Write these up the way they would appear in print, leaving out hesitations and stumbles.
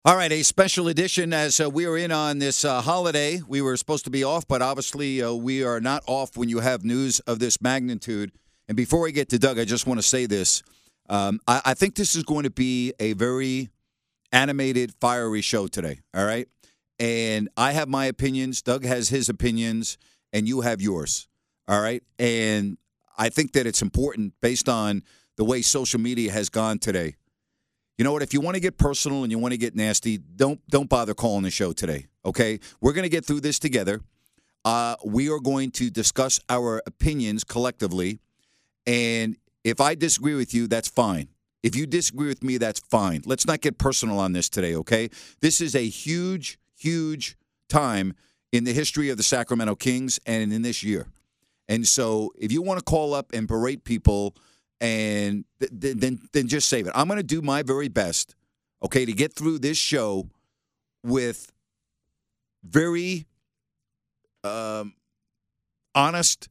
All right, a special edition as we are in on this holiday. We were supposed to be off, but obviously we are not off when you have news of this magnitude. And before I get to Doug, I just want to say this. I think this is going to be a very animated, fiery show today, all right? And I have my opinions, Doug has his opinions, and you have yours, all right? And I think that it's important based on the way social media has gone today. You know what? If you want to get personal and you want to get nasty, don't bother calling the show today, okay? We're going to get through this together. We are going to discuss our opinions collectively, and if I disagree with you, that's fine. If you disagree with me, that's fine. Let's not get personal on this today, okay? This is a huge, huge time in the history of the Sacramento Kings and in this year. And so if you want to call up and berate people – and then just save it. I'm going to do my very best, okay, to get through this show with very honest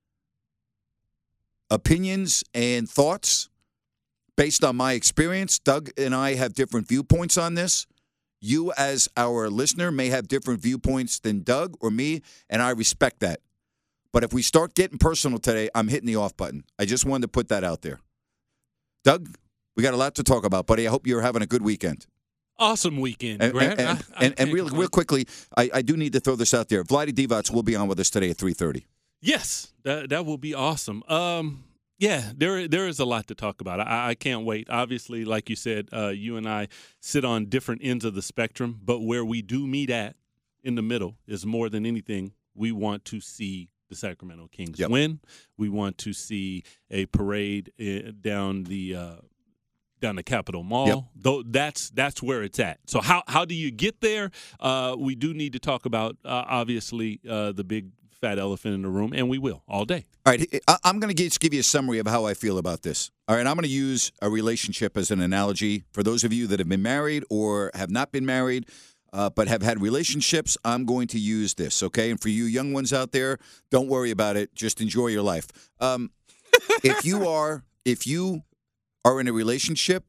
opinions and thoughts based on my experience. Doug and I have different viewpoints on this. You, as our listener, may have different viewpoints than Doug or me, and I respect that. But if we start getting personal today, I'm hitting the off button. I just wanted to put that out there. Doug, we got a lot to talk about, buddy. I hope you're having a good weekend. Awesome weekend, Grant. And real quickly, I do need to throw this out there. Vlade Divac will be on with us today at 3:30. Yes, that will be awesome. Yeah, there is a lot to talk about. I can't wait. Obviously, like you said, you and I sit on different ends of the spectrum, but where we do meet at in the middle is more than anything, we want to see the Sacramento Kings win. We want to see a parade down the Capitol Mall. Though that's where it's at. So how do you get there? We do need to talk about obviously the big fat elephant in the room, and we will all day. All right, I'm going to give you a summary of how I feel about this. All right, I'm going to use a relationship as an analogy for those of you that have been married or have not been married. But have had relationships, I'm going to use this, okay? And for you young ones out there, don't worry about it. Just enjoy your life. If you are in a relationship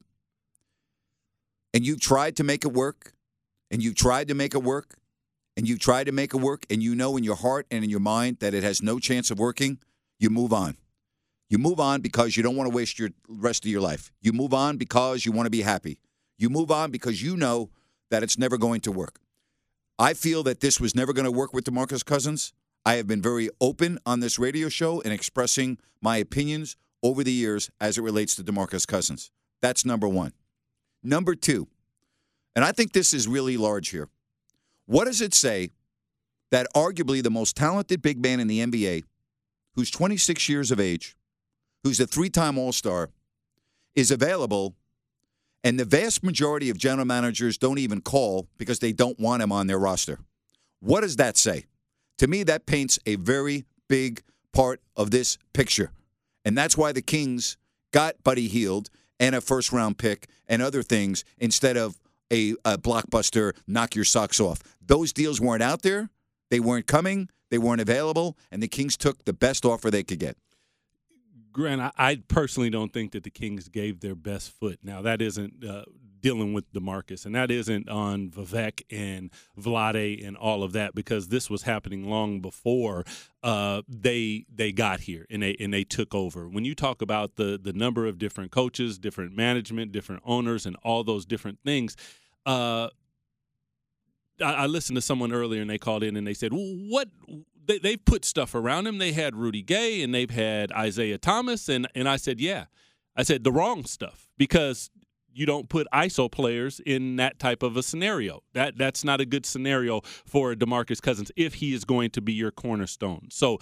and you tried to make it work, and you tried to make it work, and you tried to make it work, and you know in your heart and in your mind that it has no chance of working, you move on. You move on because you don't want to waste your rest of your life. You move on because you want to be happy. You move on because you know that it's never going to work. I feel that this was never going to work with DeMarcus Cousins. I have been very open on this radio show in expressing my opinions over the years as it relates to DeMarcus Cousins. That's number one. Number two, and I think this is really large here. What does it say that arguably the most talented big man in the NBA, who's 26 years of age, who's a three-time All-Star, is available, and the vast majority of general managers don't even call because they don't want him on their roster? What does that say? To me, that paints a very big part of this picture. And that's why the Kings got Buddy Hield and a first-round pick and other things instead of a blockbuster knock your socks off. Those deals weren't out there. They weren't coming. They weren't available. And the Kings took the best offer they could get. Grant, I personally don't think that the Kings gave their best foot. Now, that isn't dealing with DeMarcus, and that isn't on Vivek and Vlade and all of that, because this was happening long before they got here and they took over. When you talk about the number of different coaches, different management, different owners, and all those different things, I listened to someone earlier, and they called in and they said, well, what – they've put stuff around him. They had Rudy Gay and they've had Isaiah Thomas. And I said, yeah. I said the wrong stuff, because you don't put ISO players in that type of a scenario. That's not a good scenario for DeMarcus Cousins if he is going to be your cornerstone. So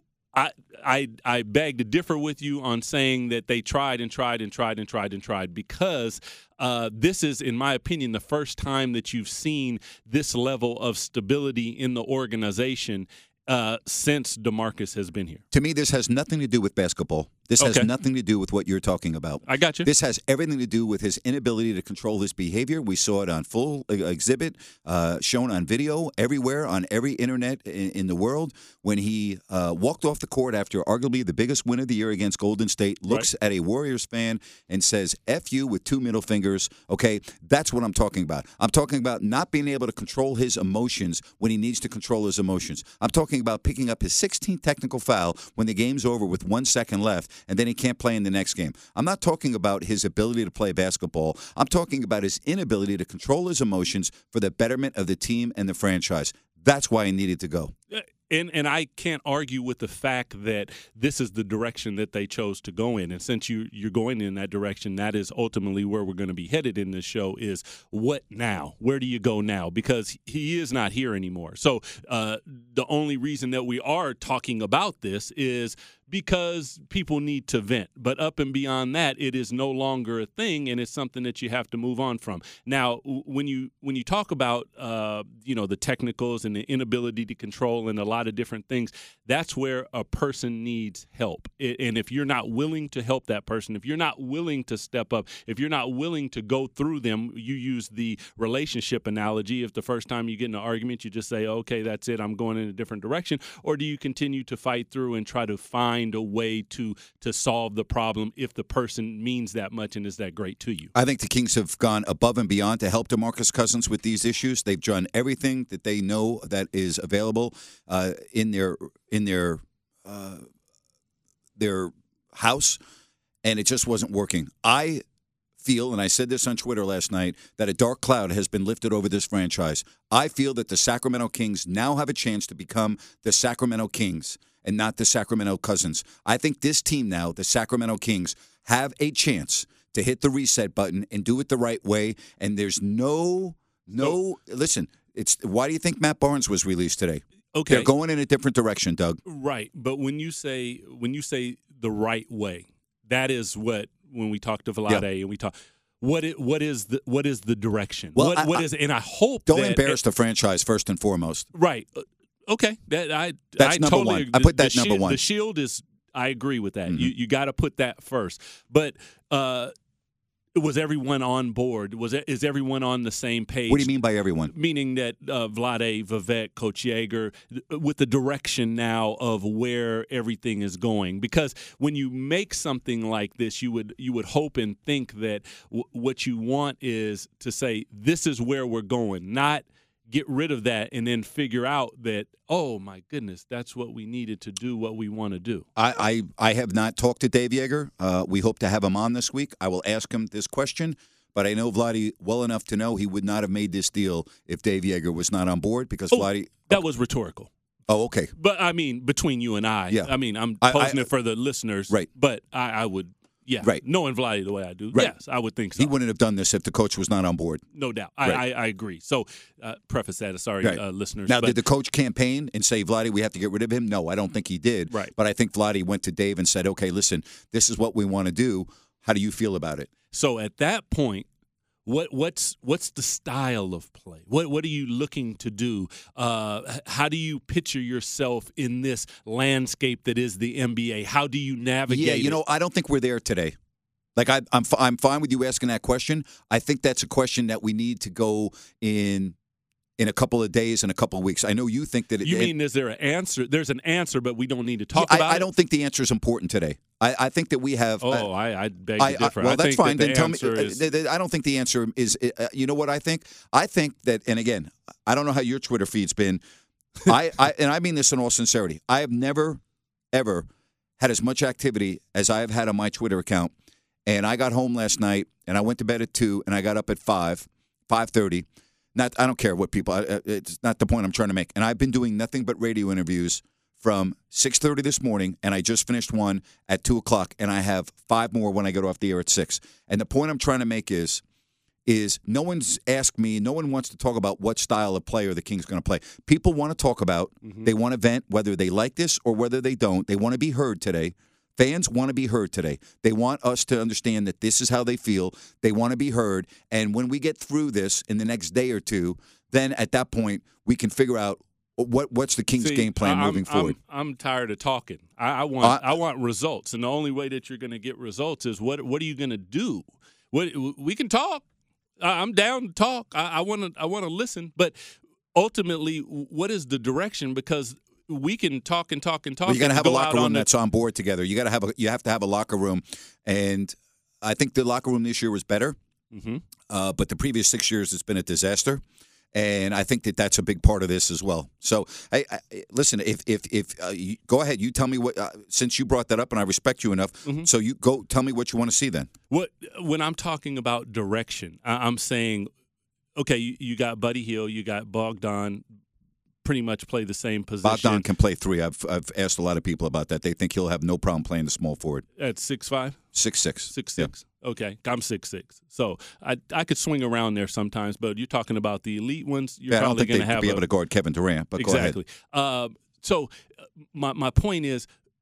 I beg to differ with you on saying that they tried and tried and tried and tried and tried, because this is, in my opinion, the first time that you've seen this level of stability in the organization since DeMarcus has been here. To me, this has nothing to do with basketball. This has Okay. nothing to do with what you're talking about. I got you. This has everything to do with his inability to control his behavior. We saw it on full exhibit, shown on video, everywhere, on every internet in the world. When he walked off the court after arguably the biggest win of the year against Golden State, looks at a Warriors fan and says, F you with two middle fingers. Okay, that's what I'm talking about. I'm talking about not being able to control his emotions when he needs to control his emotions. I'm talking about picking up his 16th technical foul when the game's over with 1 second left, and then he can't play in the next game. I'm not talking about his ability to play basketball. I'm talking about his inability to control his emotions for the betterment of the team and the franchise. That's why he needed to go. And I can't argue with the fact that this is the direction that they chose to go in. And since you're going in that direction, that is ultimately where we're going to be headed in this show is what now? Where do you go now? Because he is not here anymore. So the only reason that we are talking about this is because people need to vent. But up and beyond that, it is no longer a thing, and it's something that you have to move on from. Now, when you talk about the technicals and the inability to control and a lot of different things, that's where a person needs help. And if you're not willing to help that person, if you're not willing to step up, if you're not willing to go through them, you use the relationship analogy. If the first time you get in an argument, you just say, okay, that's it, I'm going in a different direction, or do you continue to fight through and try to find a way to solve the problem if the person means that much and is that great to you? I think the Kings have gone above and beyond to help DeMarcus Cousins with these issues. They've done everything that they know that is available in their house, and it just wasn't working. I feel, and I said this on Twitter last night, that a dark cloud has been lifted over this franchise. I feel that the Sacramento Kings now have a chance to become the Sacramento Kings and not the Sacramento Cousins. I think this team now, the Sacramento Kings, have a chance to hit the reset button and do it the right way. And there's listen, why do you think Matt Barnes was released today? Okay. They're going in a different direction, Doug. Right. But when you say the right way, that is when we talk to Vlade and we talk, what is the direction? Well, and I hope don't embarrass the franchise first and foremost. Right. Okay. That's I number totally one. agree. I put that number one. The shield is. I agree with that. Mm-hmm. You got to put that first. But was everyone on board? Is everyone on the same page? What do you mean by everyone? Meaning that Vlade, Vivek, Coach Yeager, with the direction now of where everything is going. Because when you make something like this, you would hope and think that what you want is to say, this is where we're going, not get rid of that and then figure out that, oh, my goodness, that's what we needed to do, what we want to do. I have not talked to Dave Yeager. We hope to have him on this week. I will ask him this question, but I know Vlade well enough to know he would not have made this deal if Dave Yeager was not on board because Vlade. That was rhetorical. Oh, okay. But, I mean, between you and I, yeah. I mean, I'm posing it for the listeners. Right. But I would. Yeah, right. Knowing Vlade the way I do, right. Yes, I would think so. He wouldn't have done this if the coach was not on board. No doubt. Right. I agree. So, preface that. Sorry, right. Listeners. Now, did the coach campaign and say, Vlade, we have to get rid of him? No, I don't think he did. Right. But I think Vlade went to Dave and said, okay, listen, this is what we want to do. How do you feel about it? So, at that point, what's the style of play? What are you looking to do? How do you picture yourself in this landscape that is the NBA? How do you navigate? Yeah, I don't think we're there today. Like I'm fine with you asking that question. I think that's a question that we need to go in a couple of days and a couple of weeks. I know you think that you mean is there an answer? There's an answer, but we don't need to talk about it. I don't think the answer is important today. I think that we have. I beg to differ. Well, that's fine. Then tell me. Is, I don't think the answer is. You know what I think? I think that, and again, I don't know how your Twitter feed's been. And I mean this in all sincerity. I have never, ever had as much activity as I have had on my Twitter account. And I got home last night, and I went to bed at 2, and I got up at 5:30. I don't care what people. It's not the point I'm trying to make. And I've been doing nothing but radio interviews from 6:30 this morning, and I just finished one at 2 o'clock, and I have 5 more when I get off the air at 6. And the point I'm trying to make is no one's asked me, no one wants to talk about what style of player the Kings going to play. People want to talk about, they want to vent, whether they like this or whether they don't. They want to be heard today. Fans want to be heard today. They want us to understand that this is how they feel. They want to be heard. And when we get through this in the next day or two, then at that point, we can figure out What's the Kings' game plan moving forward? I'm tired of talking. I want results, and the only way that you're going to get results is what are you going to do? We can talk. I'm down to talk. I want to listen, but ultimately, what is the direction? Because we can talk and talk and talk. Well, you got to have a locker room that's on board together. You have to have a locker room, and I think the locker room this year was better. Mm-hmm. But the previous 6 years, it's been a disaster. And I think that's a big part of this as well. So, listen, if go ahead, you tell me what. Since you brought that up, and I respect you enough, so you go tell me what you want to see. Then, when I'm talking about direction, I'm saying, okay, you got Buddy Hield, you got Bogdan, pretty much play the same position. Bogdan can play 3. I've asked a lot of people about that. They think he'll have no problem playing the small forward. At 6'5"? 6'6". 6'6". Yeah. Okay, I'm 6'6". So I could swing around there sometimes, but you're talking about the elite ones. You're probably going to have be able to guard Kevin Durant. But exactly. Go ahead. So my point is,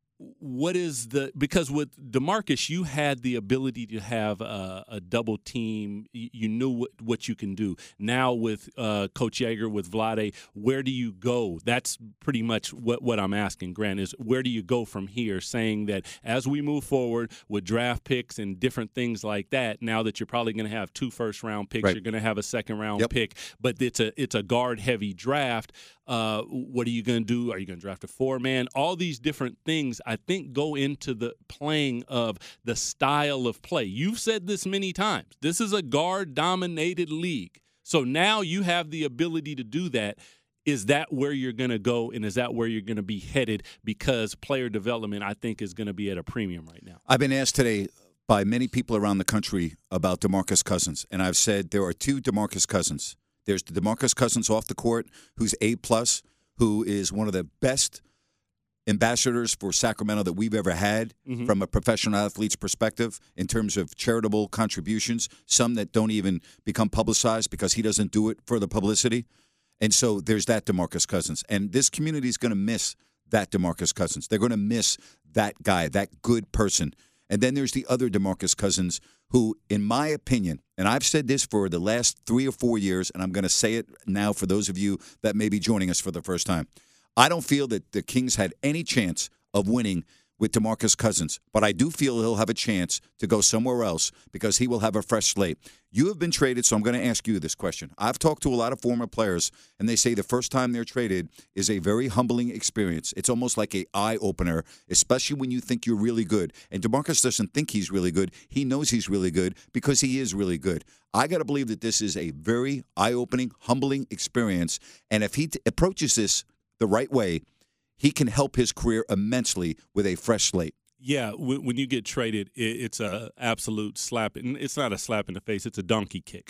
because with DeMarcus, you had the ability to have a double team. You knew what you can do. Now with Coach Yeager, with Vlade, where do you go? That's pretty much what I'm asking, Grant, is where do you go from here, saying that as we move forward with draft picks and different things like that, now that you're probably going to have 2 first-round picks, right. You're going to have a second-round pick, but it's a guard-heavy draft. What are you going to do? Are you going to draft a 4-man? All these different things, I think, go into the playing of the style of play. You've said this many times. This is a guard-dominated league. So now you have the ability to do that. Is that where you're going to go, and is that where you're going to be headed? Because player development, I think, is going to be at a premium right now. I've been asked today by many people around the country about DeMarcus Cousins, and I've said there are 2 DeMarcus Cousins. There's the DeMarcus Cousins off the court, who's A+, who is one of the best ambassadors for Sacramento that we've ever had from a professional athlete's perspective in terms of charitable contributions, some that don't even become publicized because he doesn't do it for the publicity. And so there's that DeMarcus Cousins. And this community is going to miss that DeMarcus Cousins. They're going to miss that guy, that good person. And then there's the other DeMarcus Cousins who, in my opinion, and I've said this for the last 3 or 4 years, and I'm going to say it now for those of you that may be joining us for the first time. I don't feel that the Kings had any chance of winning with DeMarcus Cousins, but I do feel he'll have a chance to go somewhere else because he will have a fresh slate. You have been traded, so I'm going to ask you this question. I've talked to a lot of former players, and they say the first time they're traded is a very humbling experience. It's almost like an eye-opener, especially when you think you're really good. And DeMarcus doesn't think he's really good. He knows he's really good because he is really good. I got to believe that this is a very eye-opening, humbling experience, and if he approaches this the right way, he can help his career immensely with a fresh slate. Yeah, when you get traded, it's a absolute slap. And it's not a slap in the face; it's a donkey kick.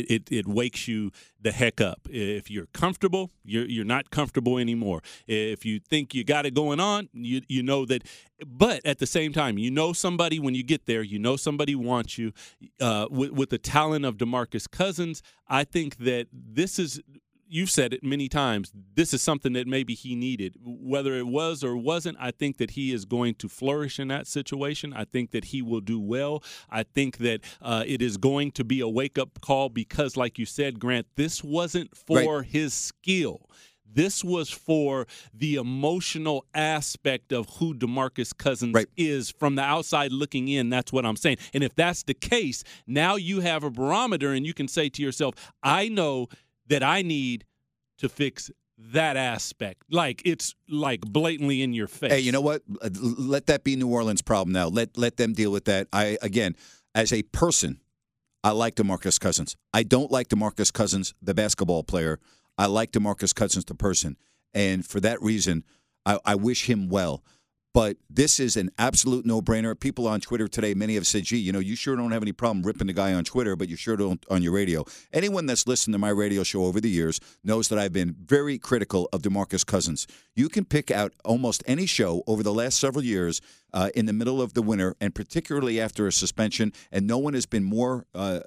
It wakes you the heck up. If you're comfortable, you're not comfortable anymore. If you think you got it going on, you know that. But at the same time, you know somebody when you get there. You know somebody wants you. With the talent of DeMarcus Cousins, I think that this is. You've said it many times. This is something that maybe he needed. Whether it was or wasn't, I think that he is going to flourish in that situation. I think that he will do well. I think that it is going to be a wake-up call because, like you said, Grant, this wasn't for his skill. This was for the emotional aspect of who DeMarcus Cousins is from the outside looking in. That's what I'm saying. And if that's the case, now you have a barometer and you can say to yourself, I know that I need to fix that aspect. Like, it's like blatantly in your face. Hey, you know what? Let that be New Orleans' problem now. Let them deal with that. Again, as a person, I like DeMarcus Cousins. I don't like DeMarcus Cousins, the basketball player. I like DeMarcus Cousins, the person. And for that reason, I wish him well. But this is an absolute no-brainer. People on Twitter today, many have said, gee, you sure don't have any problem ripping the guy on Twitter, but you sure don't on your radio. Anyone that's listened to my radio show over the years knows that I've been very critical of DeMarcus Cousins. You can pick out almost any show over the last several years in the middle of the winter, and particularly after a suspension, and no one has been more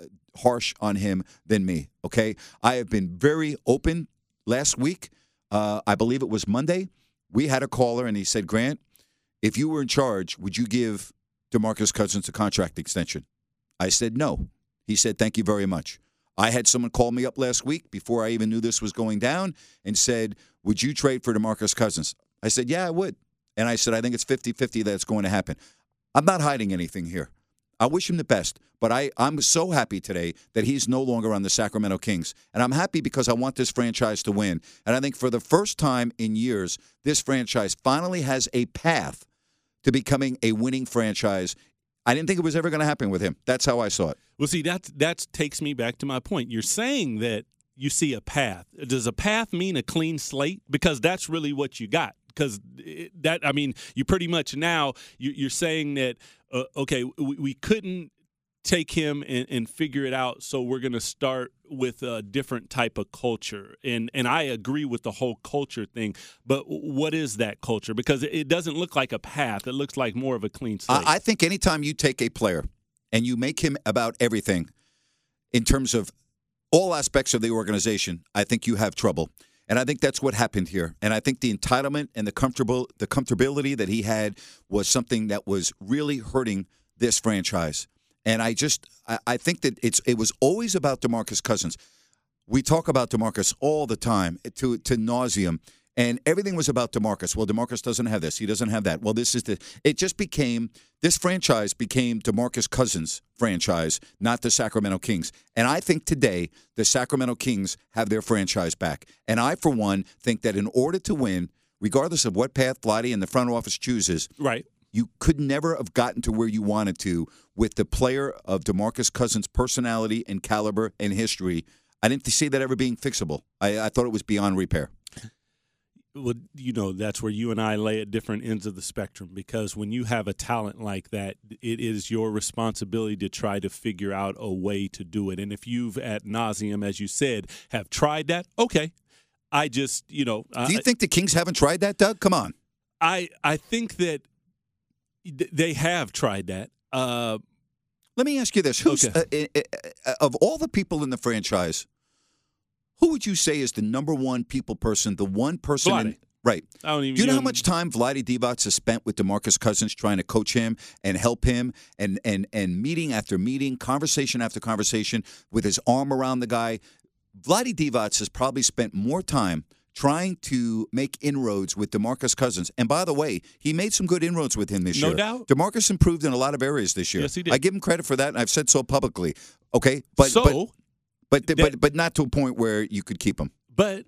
harsh on him than me, okay? I have been very open. Last week, I believe it was Monday, we had a caller, and he said, Grant, if you were in charge, would you give DeMarcus Cousins a contract extension? I said no. He said, thank you very much. I had someone call me up last week before I even knew this was going down and said, would you trade for DeMarcus Cousins? I said, yeah, I would. And I said, I think it's 50-50 that it's going to happen. I'm not hiding anything here. I wish him the best, but I'm so happy today that he's no longer on the Sacramento Kings. And I'm happy because I want this franchise to win. And I think for the first time in years, this franchise finally has a path to becoming a winning franchise. I didn't think it was ever going to happen with him. That's how I saw it. Well, see, that takes me back to my point. You're saying that you see a path. Does a path mean a clean slate? Because that's really what you got. Because you pretty much now you're saying that, okay, we couldn't take him and figure it out, so we're going to start with a different type of culture. And I agree with the whole culture thing, but what is that culture? Because it doesn't look like a path. It looks like more of a clean slate. I think anytime you take a player and you make him about everything in terms of all aspects of the organization, I think you have trouble. And I think that's what happened here. And I think the entitlement and the comfortability that he had was something that was really hurting this franchise. And I think that it was always about DeMarcus Cousins. We talk about DeMarcus all the time to nauseum. And everything was about DeMarcus. Well, DeMarcus doesn't have this. He doesn't have that. Well, this franchise became DeMarcus Cousins' franchise, not the Sacramento Kings. And I think today the Sacramento Kings have their franchise back. And I, for one, think that in order to win, regardless of what path Vlade and the front office chooses, right, you could never have gotten to where you wanted to with the player of DeMarcus Cousins' personality and caliber and history. I didn't see that ever being fixable. I thought it was beyond repair. Well, that's where you and I lay at different ends of the spectrum, because when you have a talent like that, it is your responsibility to try to figure out a way to do it. And if you've ad nauseum, as you said, have tried that, okay. I just, do you think the Kings haven't tried that, Doug? Come on. I think that they have tried that. Let me ask you this. Who's of all the people in the franchise, who would you say is the number one people person, the one person? Right. Do you know how much time Vlade Divac has spent with DeMarcus Cousins trying to coach him and help him and meeting after meeting, conversation after conversation with his arm around the guy? Vlade Divac has probably spent more time trying to make inroads with DeMarcus Cousins. And by the way, he made some good inroads with him this year. No doubt. DeMarcus improved in a lot of areas this year. Yes, he did. I give him credit for that, and I've said so publicly. Okay? But not to a point where you could keep him. But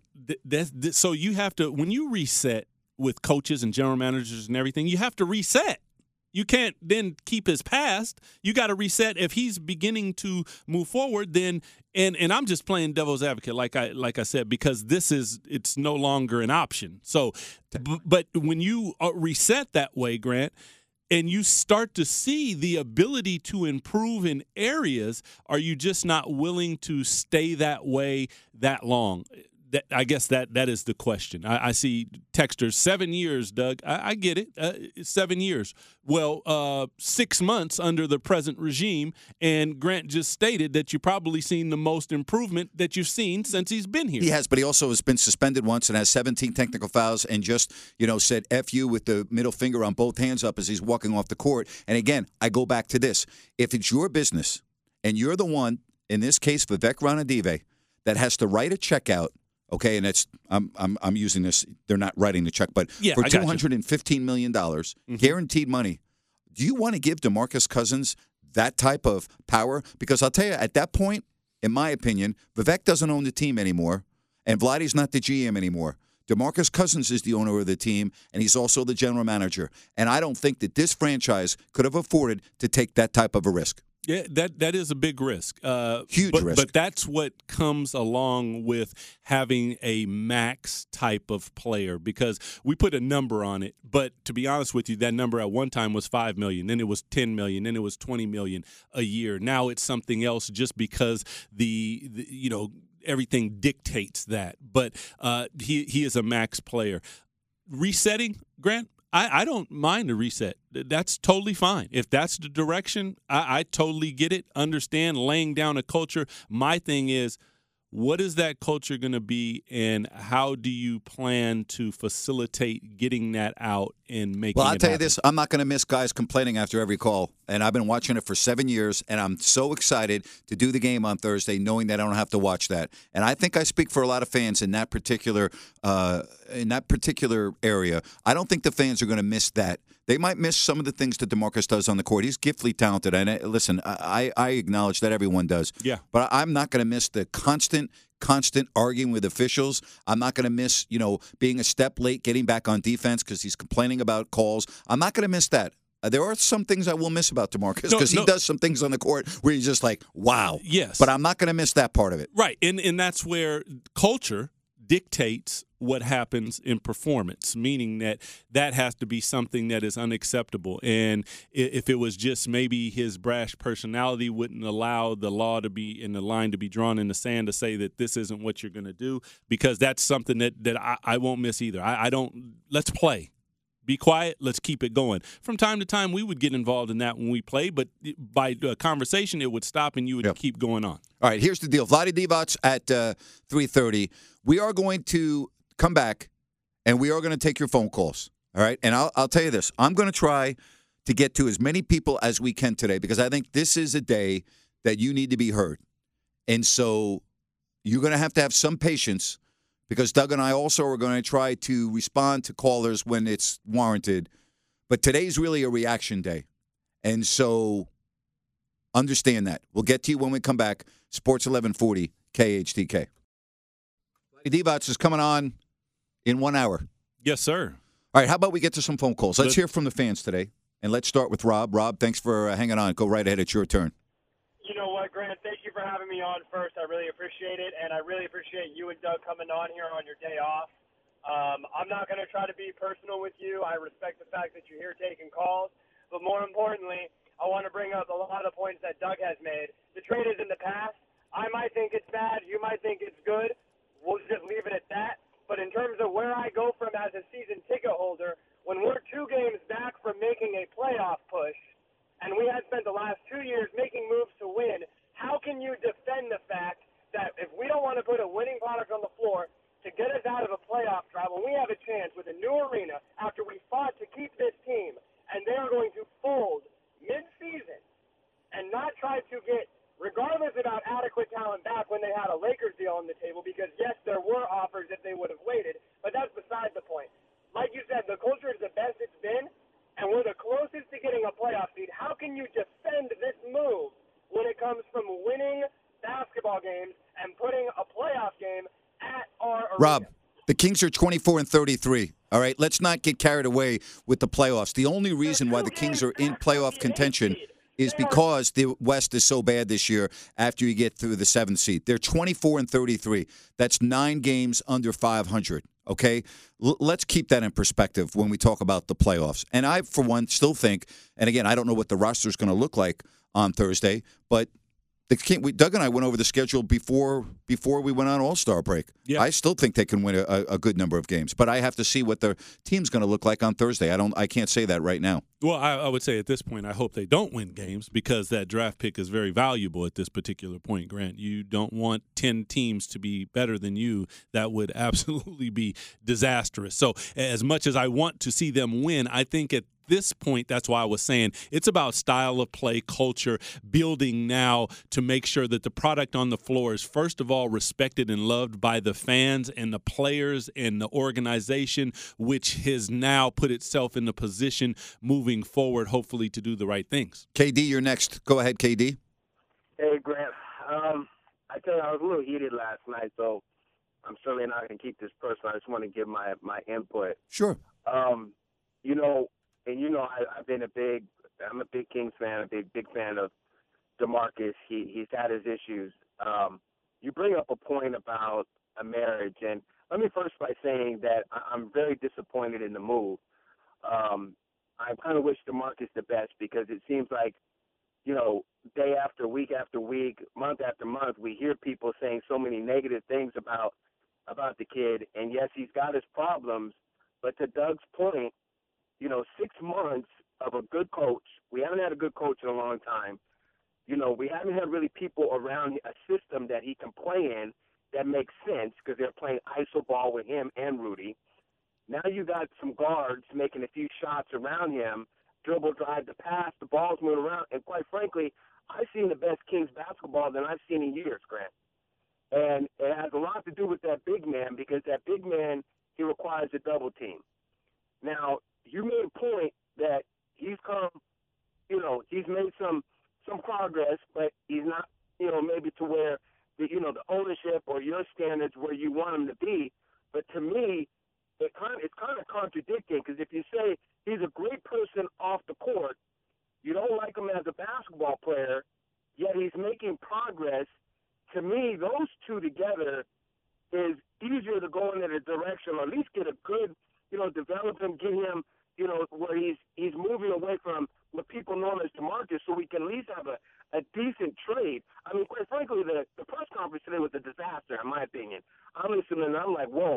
so you have to, when you reset with coaches and general managers and everything, you have to reset. You can't then keep his past. You got to reset. If he's beginning to move forward, then and I'm just playing devil's advocate, like I said, because it's no longer an option. So, but when you reset that way, Grant, and you start to see the ability to improve in areas, are you just not willing to stay that way that long? I guess that is the question. I see texters, 7 years, Doug. I get it. 7 years. Well, 6 months under the present regime, and Grant just stated that you've probably seen the most improvement that you've seen since he's been here. He has, but he also has been suspended once and has 17 technical fouls and just, said F you with the middle finger on both hands up as he's walking off the court. And again, I go back to this. If it's your business and you're the one, in this case, Vivek Ranadive, that has to write a check out, okay, and it's I'm using this. They're not writing the check, but for $215 million, guaranteed money. Do you want to give DeMarcus Cousins that type of power? Because I'll tell you, at that point, in my opinion, Vivek doesn't own the team anymore, and Vladdy's not the GM anymore. DeMarcus Cousins is the owner of the team, and he's also the general manager. And I don't think that this franchise could have afforded to take that type of a risk. Yeah, that is a big risk. Huge risk. But that's what comes along with having a max type of player, because we put a number on it. But to be honest with you, that number at one time was $5 million, then it was $10 million, then it was $20 million a year. Now it's something else just because the everything dictates that. But he is a max player. Resetting, Grant? I don't mind a reset. That's totally fine. If that's the direction, I totally get it, understand, laying down a culture. My thing is, What is that culture going to be, and how do you plan to facilitate getting that out and making Well, I'll it tell you happen? this. I'm not going to miss guys complaining after every call. And I've been watching it for 7 years, and I'm so excited to do the game on Thursday knowing that I don't have to watch that. And I think I speak for a lot of fans in that particular area. I don't think the fans are going to miss that. They might miss some of the things that DeMarcus does on the court. He's giftedly talented. And listen, I acknowledge that everyone does. Yeah. But I'm not going to miss the constant arguing with officials. I'm not going to miss, being a step late, getting back on defense because he's complaining about calls. I'm not going to miss that. There are some things I will miss about DeMarcus because he does some things on the court where you're just like, wow. Yes. But I'm not going to miss that part of it. Right. And that's where culture dictates what happens in performance, meaning that has to be something that is unacceptable. And if it was just maybe his brash personality wouldn't allow the law to be in the line to be drawn in the sand to say that this isn't what you're going to do, because that's something that I won't miss either. I don't – let's play. Be quiet. Let's keep it going. From time to time, we would get involved in that when we played, but by conversation, it would stop and you would keep going on. All right, here's the deal. Vlade Divac at 3:30. We are going to come back, and we are going to take your phone calls. All right, and I'll tell you this. I'm going to try to get to as many people as we can today because I think this is a day that you need to be heard. And so you're going to have some patience because Doug and I also are going to try to respond to callers when it's warranted. But today's really a reaction day. And so understand that. We'll get to you when we come back. Sports 1140 KHTK. Divac is coming on in 1 hour. Yes, sir. All right, how about we get to some phone calls? Let's hear from the fans today. And let's start with Rob. Rob, thanks for hanging on. Go right ahead. It's your turn. You know what, Grant? Thank you for having me on first. I really appreciate it, and I really appreciate you and Doug coming on here on your day off. I'm not going to try to be personal with you. I respect the fact that you're here taking calls, but more importantly, I want to bring up a lot of the points that Doug has made. The trade is in the past. I might think it's bad. You might think it's good. We'll just leave it at that. But in terms of where I go from as a season ticket holder, when we're 2 games back from making a playoff push, and we had spent the last 2 years making moves to win, how can you defend the fact that if we don't want to put a winning product on the floor to get us out of a playoff drought, when we have a chance with a new arena after we fought to keep this team, and they're going to fold mid-season and not try to get, regardless about adequate talent back when they had a Lakers deal on the table, because, yes, there were offers if they would have waited, but that's beside the point. Like you said, the culture is the best it's been, and we're the closest to getting a playoff seed. How can you defend this move when it comes from winning basketball games and putting a playoff game at our arena? Rob, the Kings are 24-33. All right, let's not get carried away with the playoffs. The only reason why the Kings are in playoff contention is because the West is so bad this year after you get through the 7th seed. They're 24-33. That's 9 games under 500. Okay, let's keep that in perspective when we talk about the playoffs. And I, for one, still think, and again, I don't know what the roster is going to look like on Thursday, but Doug and I went over the schedule before we went on All-Star break. Yeah. I still think they can win a good number of games, but I have to see what their team's going to look like on Thursday. I can't say that right now. Well, I would say at this point, I hope they don't win games because that draft pick is very valuable at this particular point, Grant. You don't want 10 teams to be better than you. That would absolutely be disastrous. So as much as I want to see them win, I think at this point, that's why I was saying it's about style of play, culture, building now to make sure that the product on the floor is, first of all, respected and loved by the fans and the players and the organization, which has now put itself in the position moving forward, hopefully, to do the right things. KD, you're next. Go ahead, KD. Hey, Grant. I tell you, I was a little heated last night, so I'm certainly not going to keep this personal. I just want to give my input. Sure. I'm a big Kings fan, a big fan of DeMarcus. He's had his issues. You bring up a point about a marriage, and let me first by saying that I'm very disappointed in the move. I kind of wish DeMarcus the best because it seems like, day after week, month after month, we hear people saying so many negative things about the kid. And yes, he's got his problems, but to Doug's point, 6 months of a good coach. We haven't had a good coach in a long time. We haven't had really people around a system that he can play in. that makes sense because they're playing iso ball with him and Rudy. Now you got some guards making a few shots around him, dribble, drive, the pass, the ball's moving around, and quite frankly, I've seen the best Kings basketball than I've seen in years, Grant. And it has a lot to do with that big man because that big man, he requires a double team. Now, you made a point that he's come, he's made some progress, but he's not, maybe to where the ownership or your standards where you want him to be. But to me, it's kind of contradicting because if you say he's a great person off the court, you don't like him as a basketball player, yet he's making progress. To me, those two together is easier to go in a direction, or at least get a good, develop him, get him, where he's moving away from what people know as DeMarcus, so we can at least have a decent trade. I mean, quite frankly, the press conference today was a disaster, in my opinion. I'm listening, and I'm like, whoa.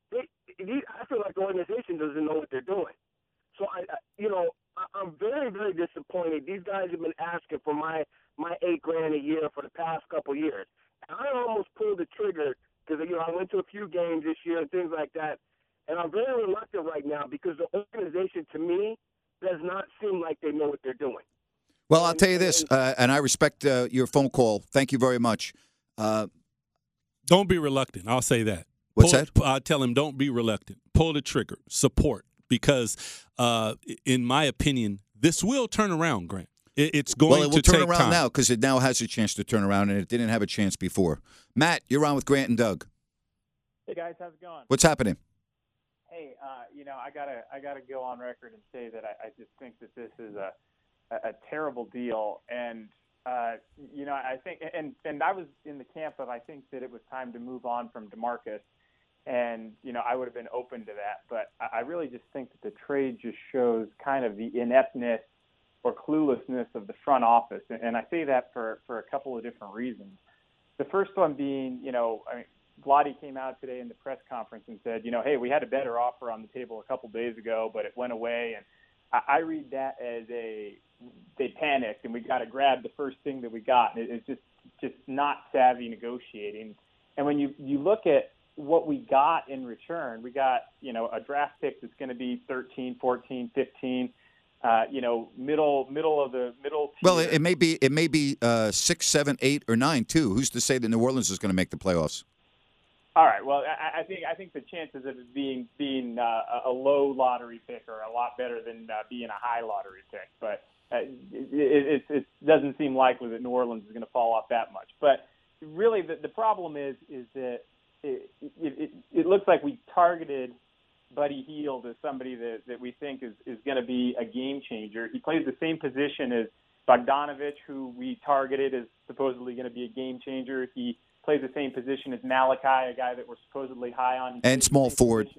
I feel like the organization doesn't know what they're doing. So, I'm very, very disappointed. These guys have been asking for my $8,000 a year for the past couple of years. And I almost pulled the trigger because, I went to a few games this year and things like that. And I'm very reluctant right now because the organization, to me, does not seem like they know what they're doing. Well, I'll tell you this, and I respect your phone call. Thank you very much. Don't be reluctant. I'll say that. What's that? I tell him, don't be reluctant. Pull the trigger. Support. Because, in my opinion, this will turn around, Grant. It's going to take time. Well, it will turn around now because it now has a chance to turn around, and it didn't have a chance before. Matt, you're on with Grant and Doug. Hey, guys. How's it going? What's happening? Hey, I gotta go on record and say that I just think that this is a terrible deal. And, I think – and I was in the camp of I think that it was time to move on from DeMarcus. And, I would have been open to that. But I really just think that the trade just shows kind of the ineptness or cluelessness of the front office. And I say that for a couple of different reasons. The first one being, Vlade came out today in the press conference and said, hey, we had a better offer on the table a couple days ago, but it went away. And I read that as they panicked and we got to grab the first thing that we got. And it's just not savvy negotiating. And when you look at what we got in return, we got, a draft pick that's going to be 13, 14, 15, middle of the middle. Well, it may be 6, 7, 8, or 9 too. Who's to say that New Orleans is going to make the playoffs? All right. Well, I think the chances of it being a low lottery pick are a lot better than being a high lottery pick. But it doesn't seem likely that New Orleans is going to fall off that much. But really, the problem is that it looks like we targeted Buddy Hield as somebody that we think is going to be a game changer. He plays the same position as Bogdanovich, who we targeted as supposedly going to be a game changer. He plays the same position as Malachi, a guy that we're supposedly high on. And small forward.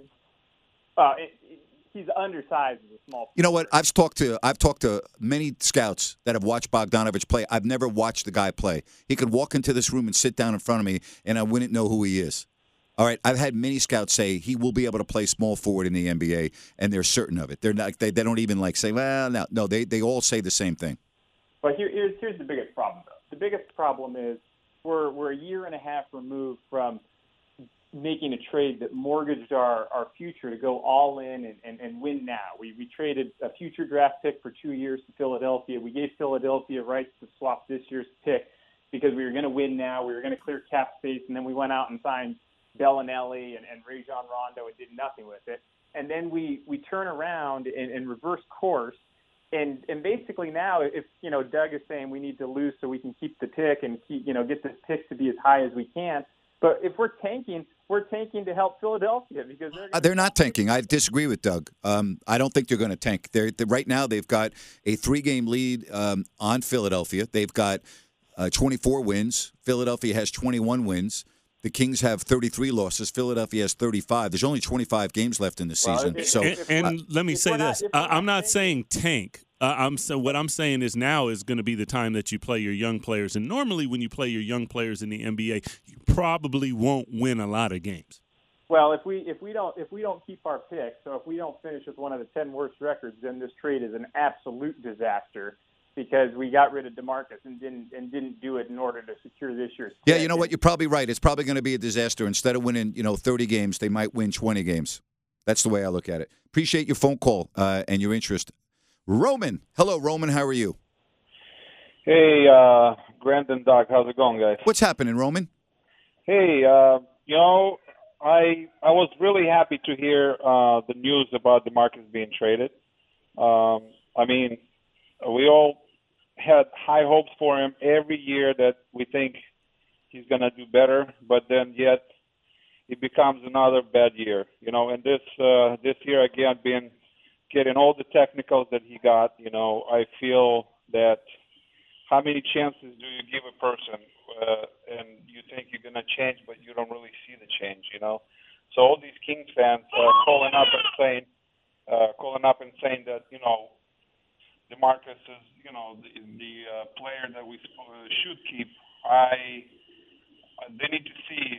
He's undersized as a small forward. You know what? I've talked to many scouts that have watched Bogdanovich play. I've never watched the guy play. He could walk into this room and sit down in front of me, and I wouldn't know who he is. All right, I've had many scouts say he will be able to play small forward in the NBA, and they're certain of it. They're not. They don't even say, well, no. They all say the same thing. But here's the biggest problem, though. The biggest problem is we're a year and a half removed from making a trade that mortgaged our future to go all in and win now. We traded a future draft pick for 2 years to Philadelphia. We gave Philadelphia rights to swap this year's pick because we were going to win now. We were going to clear cap space, and then we went out and signed Bellinelli and Rajon Rondo and did nothing with it. And then we turn around and reverse course. And basically now, if Doug is saying we need to lose so we can keep the pick and get this pick to be as high as we can. But if we're tanking to help Philadelphia because they're not tanking. I disagree with Doug. I don't think they're going to tank. They're right now they've got a 3-game lead on Philadelphia. They've got 24 wins. Philadelphia has 21 wins. The Kings have 33 losses. Philadelphia has 35. There's only 25 games left in the season. Let me say this. I'm not saying tank. What I'm saying is now is going to be the time that you play your young players. And normally when you play your young players in the NBA, you probably won't win a lot of games. Well, if we don't keep our picks, so if we don't finish with one of the 10 worst records, then this trade is an absolute disaster. because we got rid of DeMarcus and didn't do it in order to secure this year's Yeah, pick. you know what? You're probably right. It's probably going to be a disaster. Instead of winning, 30 games, they might win 20 games. That's the way I look at it. Appreciate your phone call and your interest. Roman. Hello, Roman. How are you? Hey, Grant and Doc. How's it going, guys? What's happening, Roman? Hey, I was really happy to hear the news about DeMarcus being traded. I mean, we all had high hopes for him every year that we think he's going to do better, but then yet it becomes another bad year, and this year again, getting all the technicals that he got, I feel that how many chances do you give a person and you think you're going to change, but you don't really see the change, So all these Kings fans calling up and saying that, DeMarcus is, the player that we should keep. They need to see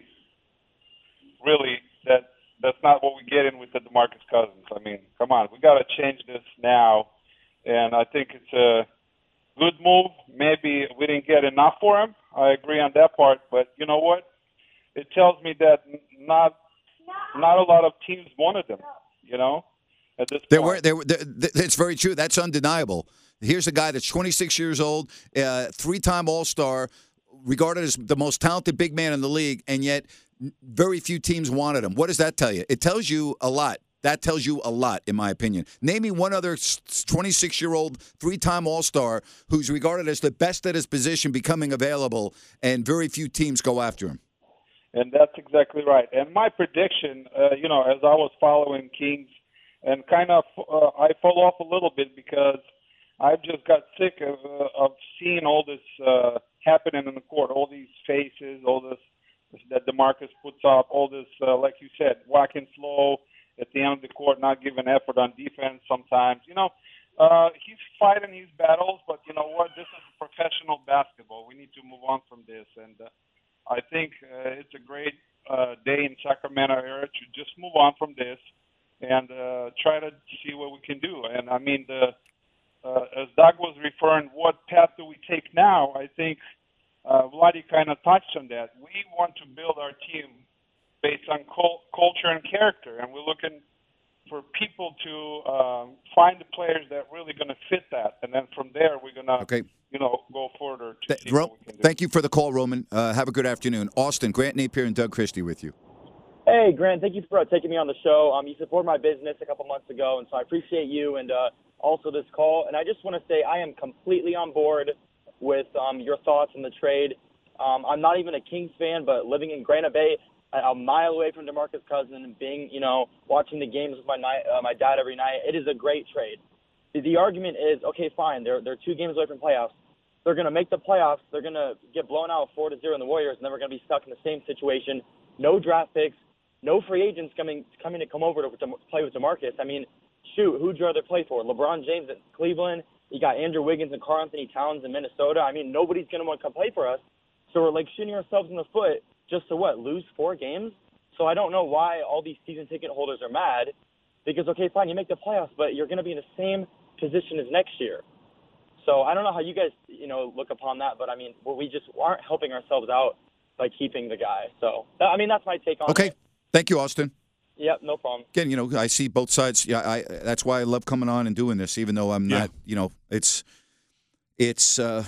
really that that's not what we're getting with the DeMarcus Cousins. I mean, come on, we got to change this now, and I think it's a good move. Maybe we didn't get enough for him. I agree on that part, but you know what? It tells me that not a lot of teams wanted him. At this point. It's very true. That's undeniable. Here's a guy that's 26 years old, three-time All-Star, regarded as the most talented big man in the league, and yet very few teams wanted him. What does that tell you? It tells you a lot. That tells you a lot, in my opinion. Name me one other 26-year-old, three-time All-Star who's regarded as the best at his position becoming available, and very few teams go after him. And that's exactly right. And my prediction, as I was following Kings, and kind of I fall off a little bit because I've just got sick of seeing all this happening in the court, all these faces, all this that DeMarcus puts up, all this, like you said, walking slow at the end of the court, not giving effort on defense sometimes. He's fighting his battles, but you know what? This is professional basketball. We need to move on from this. And I think it's a great day in Sacramento area to just move on from this and try to see what we can do. And, I mean, as Doug was referring, what path do we take now? I think Vlade kind of touched on that. We want to build our team based on culture and character, and we're looking for people to find the players that really going to fit that. And then from there, we're going to go further to see what we can do. Thank you for the call, Roman. Have a good afternoon. Austin, Grant Napier, and Doug Christie with you. Hey, Grant, thank you for taking me on the show. You supported my business a couple months ago, and so I appreciate you and also this call. And I just want to say I am completely on board with your thoughts on the trade. I'm not even a Kings fan, but living in Granite Bay, a mile away from DeMarcus Cousins and being, watching the games with my dad every night, it is a great trade. The argument is, okay, fine, they're 2 games away from playoffs. They're going to make the playoffs. They're going to get blown out 4-0 in the Warriors, and then we're going to be stuck in the same situation. No draft picks. No free agents coming to come over to play with DeMarcus. I mean, shoot, who'd you rather play for? LeBron James at Cleveland. You got Andrew Wiggins and Karl-Anthony Towns in Minnesota. I mean, nobody's going to want to come play for us. So we're shooting ourselves in the foot just to lose 4 games? So I don't know why all these season ticket holders are mad because, okay, fine, you make the playoffs, but you're going to be in the same position as next year. So I don't know how you guys, look upon that, but I mean, we just aren't helping ourselves out by keeping the guy. So, that's my take on it. Okay. Thank you, Austin. Yep, no problem. Again, I see both sides. Yeah, that's why I love coming on and doing this, even though I'm not. It's the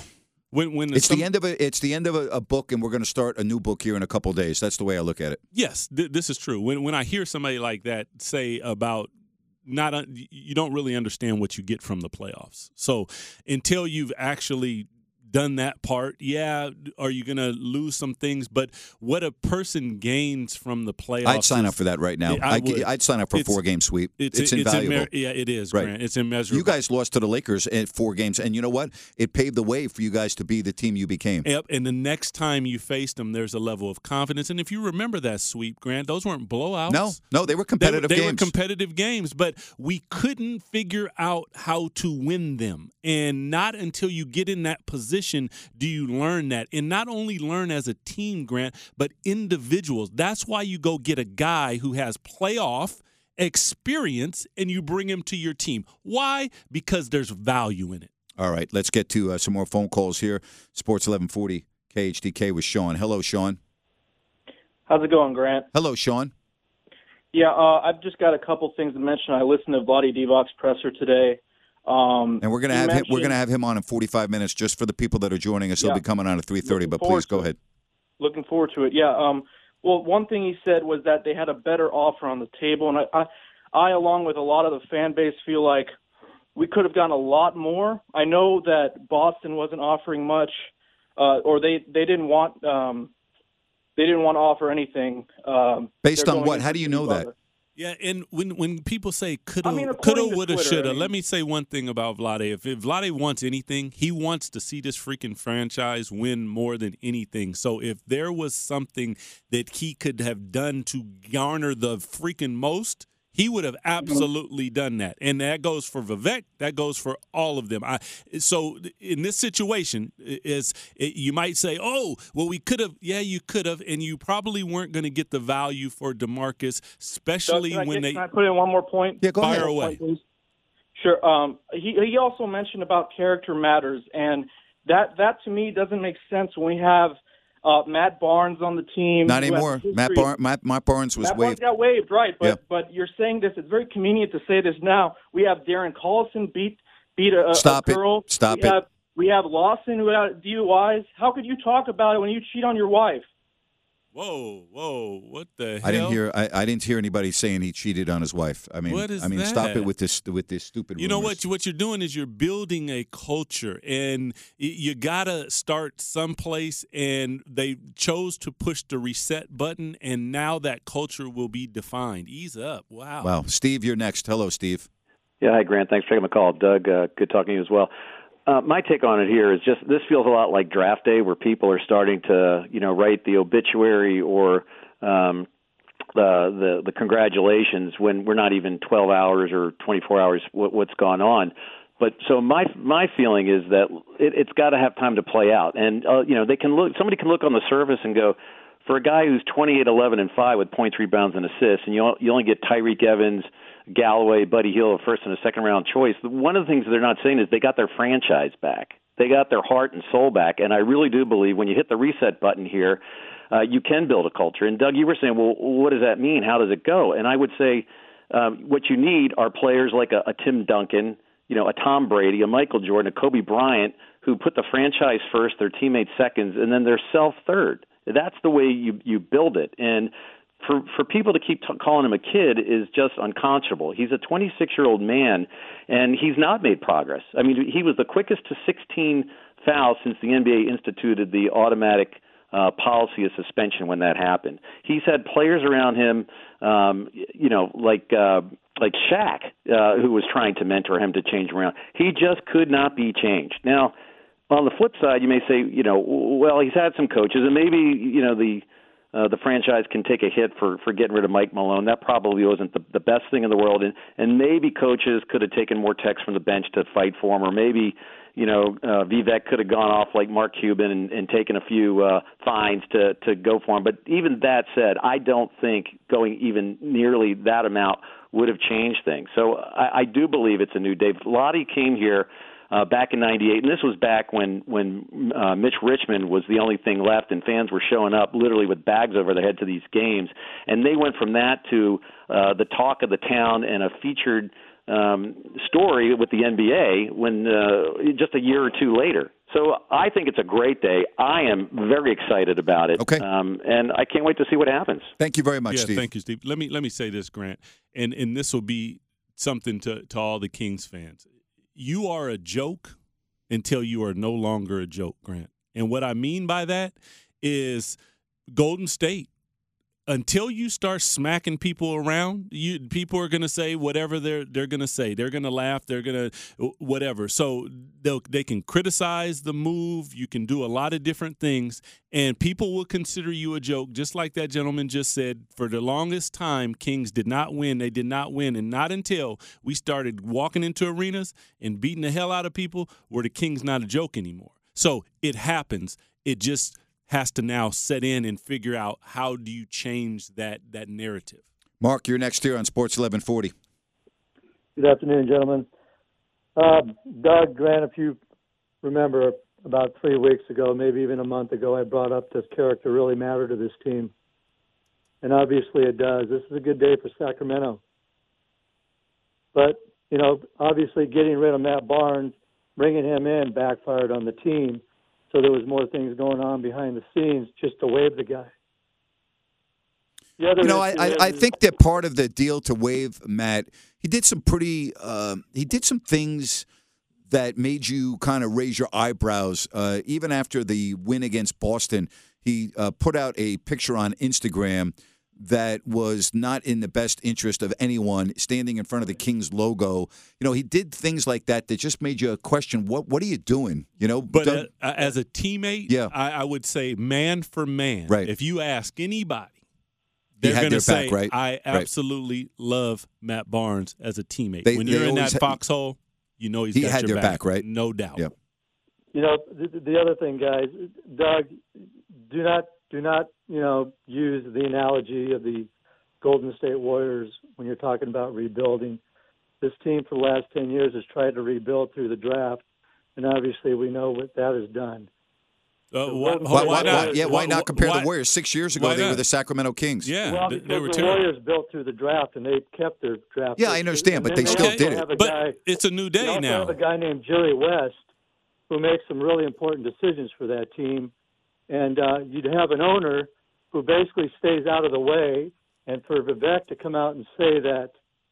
end of a book, and we're going to start a new book here in a couple of days. That's the way I look at it. Yes, this is true. When I hear somebody like that say about you don't really understand what you get from the playoffs. So until you've actually done that part, are you going to lose some things? But what a person gains from the playoffs, I'd sign up for that right now. I'd sign up for a 4-game sweep. It's invaluable. It is, right. Grant. It's immeasurable. You guys lost to the Lakers in 4 games, and you know what? It paved the way for you guys to be the team you became. Yep, and the next time you faced them, there's a level of confidence. And if you remember that sweep, Grant, those weren't blowouts. No, they were competitive games. They were competitive games, but we couldn't figure out how to win them. And not until you get in that position do you learn that. And not only learn as a team, Grant, but individuals. That's why you go get a guy who has playoff experience and you bring him to your team. Why? Because there's value in it. All right, let's get to some more phone calls here. Sports 1140 KHTK with Sean. Hello, Sean. How's it going, Grant? Hello, Sean. Yeah, I've just got a couple things to mention. I listened to Vlade Divac's presser today. And we're gonna have him on in 45 minutes just for the people that are joining us. He'll be coming on at 3:30. But please go ahead. Looking forward to it. Yeah. Well, one thing he said was that they had a better offer on the table, and I along with a lot of the fan base, feel like we could have gotten a lot more. I know that Boston wasn't offering much, or they didn't want to offer anything. Based on what? How do you know that? Yeah, and when people say coulda, according to woulda, Twitter, shoulda, let me say one thing about Vlade. If Vlade wants anything, he wants to see this freaking franchise win more than anything. So if there was something that he could have done to garner the freaking most, he would have absolutely done that. And that goes for Vivek. That goes for all of them. So in this situation, you might say, oh, well, we could have. Yeah, you could have. And you probably weren't going to get the value for DeMarcus, especially when they. Can I put in one more point? Yeah, go ahead. Fire away. Sure. He also mentioned about character matters. And that to me doesn't make sense when we have Matt Barnes on the team. Not anymore. Matt Barnes was Matt waived. Barnes got waived, right? Yeah. But you're saying this. It's very convenient to say this now. We have Darren Collison beat a girl. Stop it. We have Lawson who had DUIs. How could you talk about it when you cheat on your wife? Whoa! What the hell? I didn't hear anybody saying he cheated on his wife. I mean, that? Stop it with this stupid. You know rumors. what you're doing is you're building a culture, and you gotta start someplace. And they chose to push the reset button, and now that culture will be defined. Ease up. Wow. Steve, you're next. Hello, Steve. Yeah, hi, Grant. Thanks for taking my call. Doug, good talking to you as well. My take on it here is just this feels a lot like draft day, where people are starting to, write the obituary or the congratulations when we're not even 12 hours or 24 hours what's gone on. But so my feeling is that it's got to have time to play out, and somebody can look on the surface and go, for a guy who's 28, 11, and 5 with 0.3 rebounds and assists, and you only get Tyreek Evans, Galloway, Buddy Hield, a first and a second round choice. One of the things they're not saying is they got their franchise back. They got their heart and soul back. And I really do believe when you hit the reset button here, you can build a culture. And Doug, you were saying, well, what does that mean? How does it go? And I would say what you need are players like a Tim Duncan, a Tom Brady, a Michael Jordan, a Kobe Bryant, who put the franchise first, their teammates seconds, and then their self third. That's the way you build it. And for people to keep calling him a kid is just unconscionable. He's a 26-year-old man, and he's not made progress. I mean, he was the quickest to 16 fouls since the NBA instituted the automatic policy of suspension when that happened. He's had players around him, like Shaq, who was trying to mentor him to change around. He just could not be changed. Now, on the flip side, you may say, well, he's had some coaches, and maybe, the franchise can take a hit for getting rid of Mike Malone. That probably wasn't the best thing in the world, and maybe coaches could have taken more techs from the bench to fight for him, or maybe Vivek could have gone off like Mark Cuban and taken a few fines to go for him. But even that said, I don't think going even nearly that amount would have changed things. So I do believe it's a new day. Vlade came here back in '98, and this was back when Mitch Richmond was the only thing left, and fans were showing up literally with bags over their head to these games. And they went from that to the talk of the town and a featured story with the NBA when just a year or two later. So I think it's a great day. I am very excited about it. Okay. And I can't wait to see what happens. Thank you very much, Steve. Thank you, Steve. Let me say this, Grant, and this will be something to all the Kings fans. You are a joke until you are no longer a joke, Grant. And what I mean by that is Golden State. Until you start smacking people around, people are going to say whatever they're going to say. They're going to laugh. They're going to whatever. So they can criticize the move. You can do a lot of different things, and people will consider you a joke, just like that gentleman just said. For the longest time, Kings did not win. They did not win, and not until we started walking into arenas and beating the hell out of people were the Kings not a joke anymore. So it happens. It just has to now set in and figure out how do you change that narrative. Mark, you're next here on Sports 1140. Good afternoon, gentlemen. Doug, Grant, if you remember about 3 weeks ago, maybe even a month ago, I brought up does character really matter to this team? And obviously it does. This is a good day for Sacramento. But, obviously getting rid of Matt Barnes, bringing him in backfired on the team. So there was more things going on behind the scenes just to waive the guy. I think that part of the deal to waive Matt, he did some things that made you kind of raise your eyebrows. Even after the win against Boston, he put out a picture on Instagram that was not in the best interest of anyone, standing in front of the Kings logo. He did things like that just made you question, what are you doing? But as a teammate, yeah. I would say man for man. Right. If you ask anybody, He they're had going their to say, back, right? I absolutely love Matt Barnes as a teammate. They when you're in that always foxhole, he had got your their back, right? No doubt. Yep. The other thing, guys, Doug, do not use the analogy of the Golden State Warriors when you're talking about rebuilding. This team for the last 10 years has tried to rebuild through the draft, and obviously we know what that has done. Why not? Yeah, why not compare the Warriors? 6 years ago, they were the Sacramento Kings. Yeah, well, they were the terrible. Warriors built through the draft, and they kept their draft. Yeah, I understand, but they still did it. But it's a new day now. now. Have a guy named Jerry West who makes some really important decisions for that team, and you'd have an owner who basically stays out of the way. And for Vivek to come out and say that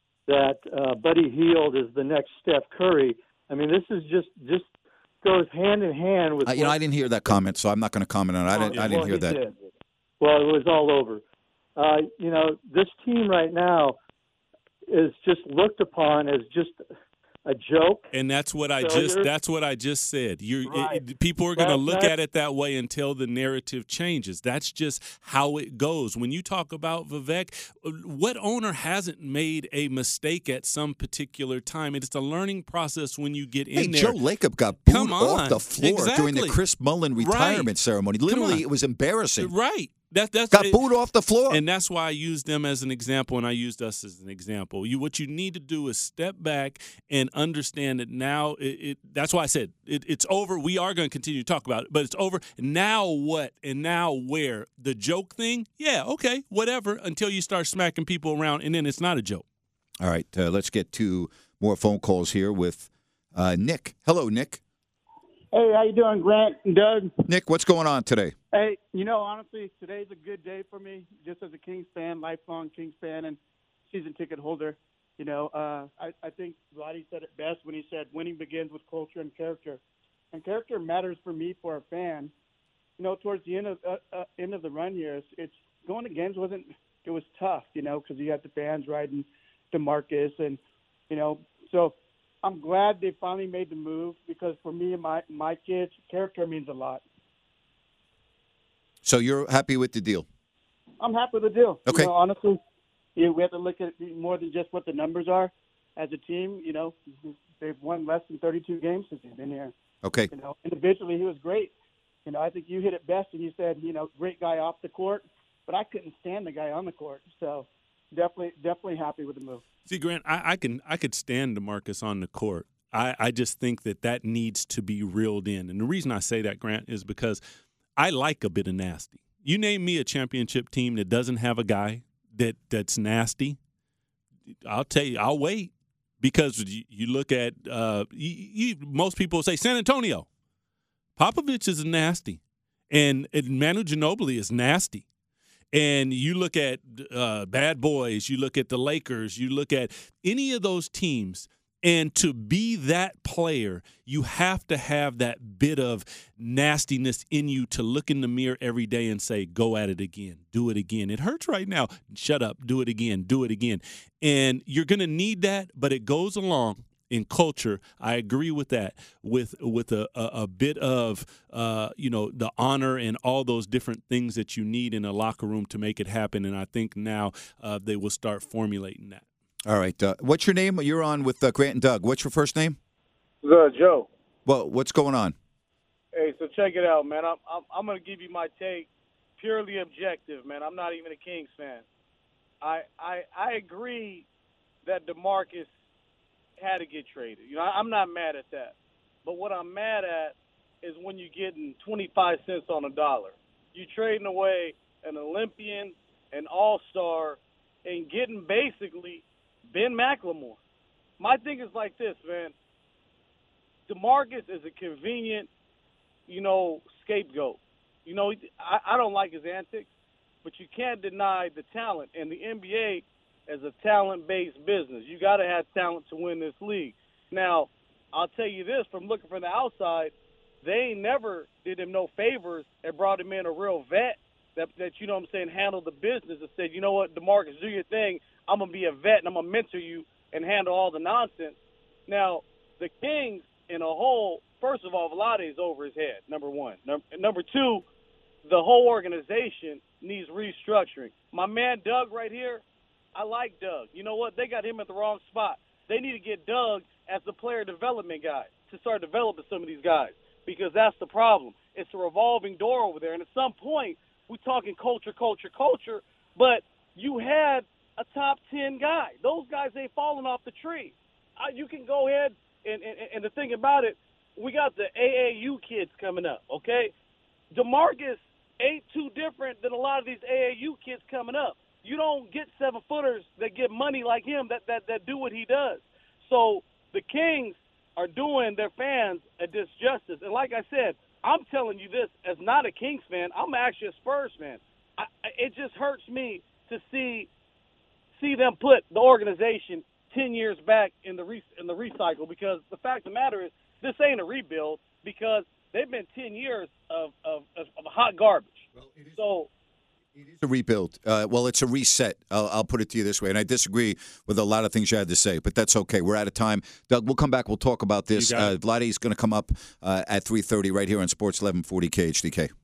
Buddy Hield is the next Steph Curry, I mean, this is just goes hand in hand with. I didn't hear that comment, so I'm not going to comment on it. I didn't hear that. Did. Well, it was all over. This team right now is just looked upon as just a joke. And that's what I just said. Right. People are going to look at it that way until the narrative changes. That's just how it goes. When you talk about Vivek, what owner hasn't made a mistake at some particular time? It's a learning process when you get in there. Joe Lacob got booed off the floor during the Chris Mullin retirement ceremony. Literally, it was embarrassing. Right. That's got booed off the floor. And that's why I use them as an example, and I used us as an example. What you need to do is step back and understand that now that's why I said it's over. We are going to continue to talk about it, but it's over. Now what and now where? The joke thing? Yeah, okay, whatever, until you start smacking people around, and then it's not a joke. All right, let's get to more phone calls here with Nick. Hello, Nick. Hey, how you doing, Grant and Doug? Nick, what's going on today? Hey, honestly, today's a good day for me, just as a Kings fan, lifelong Kings fan, and season ticket holder. I think Vlade said it best when he said winning begins with culture and character. And character matters for me, for a fan. Towards the end of the run here, it's going to games it was tough, because you got the fans riding DeMarcus, and, so I'm glad they finally made the move, because for me and my kids, character means a lot. So you're happy with the deal? I'm happy with the deal. Okay. Honestly, we have to look at it more than just what the numbers are. As a team, they've won less than 32 games since he's been here. Okay. Individually, he was great. I think you hit it best, and you said, great guy off the court, but I couldn't stand the guy on the court. So definitely happy with the move. See, Grant, I could stand DeMarcus on the court. I just think that needs to be reeled in. And the reason I say that, Grant, is because I like a bit of nasty. You name me a championship team that doesn't have a guy that's nasty, I'll tell you, I'll wait. Because you look at most people say San Antonio. Popovich is nasty. And Manu Ginobili is nasty. And you look at Bad Boys, you look at the Lakers, you look at any of those teams, and to be that player, you have to have that bit of nastiness in you to look in the mirror every day and say, go at it again, do it again. It hurts right now. Shut up, do it again, do it again. And you're going to need that, but it goes along. In culture, I agree with that. With a bit of the honor and all those different things that you need in a locker room to make it happen, and I think now they will start formulating that. All right, what's your name? You're on with Grant and Doug. What's your first name? Joe. Well, what's going on? Hey, so check it out, man. I'm going to give you my take, purely objective, man. I'm not even a Kings fan. I agree that DeMarcus had to get traded. You know, I'm not mad at that. But what I'm mad at is when you're getting 25 cents on a dollar. You trading away an Olympian, an all-star, and getting basically Ben McLemore. My thing is like this, man. DeMarcus is a convenient, scapegoat. I don't like his antics, but you can't deny the talent. And the NBA is a talent-based business. You got to have talent to win this league. Now, I'll tell you this, from looking from the outside, they never did him no favors and brought him in a real vet that handled the business and said, you know what, DeMarcus, do your thing. I'm going to be a vet and I'm going to mentor you and handle all the nonsense. Now, the Kings in a whole, first of all, Vlade's over his head, number one. Number two, the whole organization needs restructuring. My man Doug right here, I like Doug. You know what? They got him at the wrong spot. They need to get Doug as the player development guy to start developing some of these guys, because that's the problem. It's a revolving door over there. And at some point, we're talking culture, but you had a top 10 guy. Those guys ain't falling off the tree. You can go ahead and the thing about it, we got the AAU kids coming up, okay? DeMarcus ain't too different than a lot of these AAU kids coming up. You don't get 7-footers that get money like him that do what he does. So the Kings are doing their fans a disjustice. And like I said, I'm telling you this as not a Kings fan. I'm actually a Spurs fan. It just hurts me to see them put the organization 10 years back in the recycle, because the fact of the matter is this ain't a rebuild, because they've been 10 years of hot garbage. Well, it is a rebuild. Well, it's a reset. I'll put it to you this way, and I disagree with a lot of things you had to say, but that's okay. We're out of time. Doug, we'll come back. We'll talk about this. Vlade's going to come up at 3:30 right here on Sports 1140 KHDK.